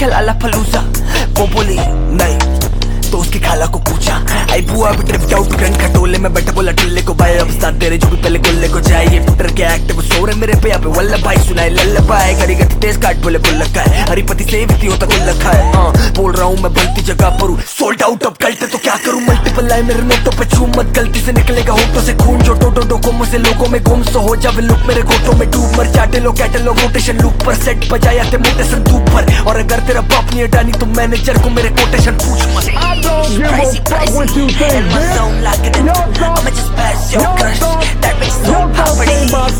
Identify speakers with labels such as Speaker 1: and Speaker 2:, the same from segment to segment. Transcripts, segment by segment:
Speaker 1: खेला लाफलूजा। वो बोली नहीं तो उसकी खाला को पूछा, आई बुआ भी ड्रिफ्ट आउट गन खटोले में बैठा, बोला टिल्ले को भाई अब साथ तेरे जो भी पहले गोले को जाए। ये पुटर के एक्टिव शोर है मेरे पे यहाँ पे वल्लभ भाई सुनाए लल्लबाई, करी गति तेज काट बोले बुल लगा है, हरिपति से भी होता कुल लखा है। बोल रहा हूँ मैं बनती जगह पर हूँ, सोल्ड आउट अब कल्ट तो क्या करूँ, मल्टीपल लाइन मेरे नोटों पे छू मत, गलती से निकलेगा होठों से खून जो टोटो डोको मुझसे लोगों में गुम, सो हो जावे लुक मेरे गोटों में डूब, मर चाटे लो कैटलॉग रोटेशन लूप पर सेट बजाया थे मोटे संदूक पर, और अगर तेरा बाप नहीं हटानी तो मैनेजर को मेरे कोटेशन पूछ मत।
Speaker 2: Fuck what you think,
Speaker 1: in my
Speaker 2: bitch.
Speaker 1: zone, locking it. I'ma just pass your crush. That bitch so poverty.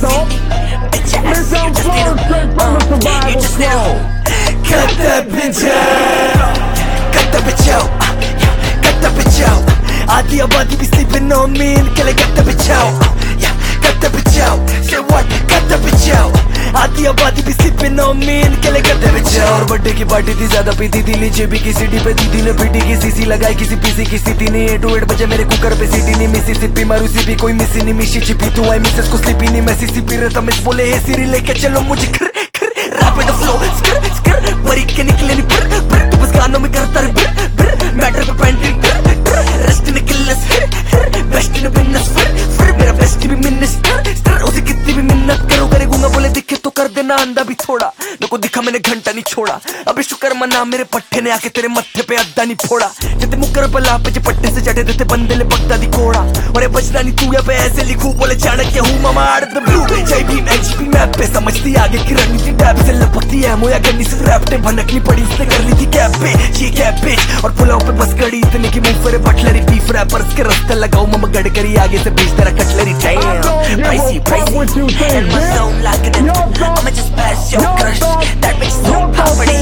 Speaker 1: Bitch ass, you just need a, you just need a. Cut that bitch out. Cut that bitch out. Cut that bitch out. Aadi abadi be sleeping on me. Kill it, cut that bitch out. Yeah, cut that bitch out. Say what? Cut that bitch out. आधी आबादी भी sipping on me, इनके लिए करते बच्चा। और birthday की party थी, ज्यादा पीती थी, नीचे भी की सीटी पे दीदी ने पीटी की सीसी लगाई, किसी पीसी की स्थिति नहीं, 8 to 8 बजे मेरे कुकर पे सीटी नहीं, मिसी सिपी मारू सीपी कोई मिसी नहीं, मिशी चिपी तू आई मिसेस को स्लीपी नहीं, मैं सीसी पी रहा था, मिस बोले हे सीरी लेके चलो मुझे खर खर रैपिड फ्लो स्कर स्कर बरी के निकले नहीं पर पर, तू बस गानों में करता रे बर बर, मैटर पे पेंटिंग कर रेस्ट ने किल्लस बेस्ट ने बिजनेस फिर मेरा बेस्ट भी मिनिस्टर स्टार, उसे कितनी भी मिन्नत करो करेगा बोले दिखे तो कर देना अंधा भी थोड़ा, को दिखा मैंने घंटा नहीं छोड़ा, अबे शुक्र मना मेरे पट्टे ने आके तेरे मत्थे पे अद्दा नहीं फोड़ा, जते मुकर बला पे पट्टे से चढ़े देते बंदे ले बगदा दी कोड़ा, और बचना नहीं तू या पे ऐसे लिखू बोले चाणक्य हूँ मामा आड़ द ब्लू, जय भीम एचपी मैप पे समझती आगे की रणनीति टैब से लपकती है मोया गन्नी से रैप्टे भनकनी पड़ी इसने कर ली थी कैप पे ये कैप पे, और पुलाव पे बस गड़ी इतने की मुंह फेरे बटलरी बीफ रैपर्स के रास्ते लगाओ मम्मा गड़करी आगे से बीच तेरा cutlery time pricey pricey and my zone locking it. I'ma just pass your crush. That bitch so poverty.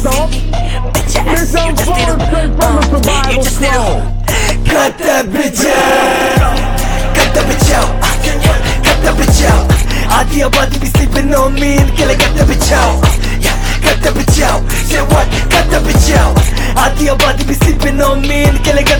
Speaker 1: Bitch ass, you just need a, you just need a. Cut that bitch out. Cut that bitch out. Cut that bitch out. आधी आबादी भी sleeping on me. इनके लिए cut that bitch out. Yeah, cut that bitch out. Say what? Cut that bitch out. आधी आबादी भी sleeping on me. इनके लिए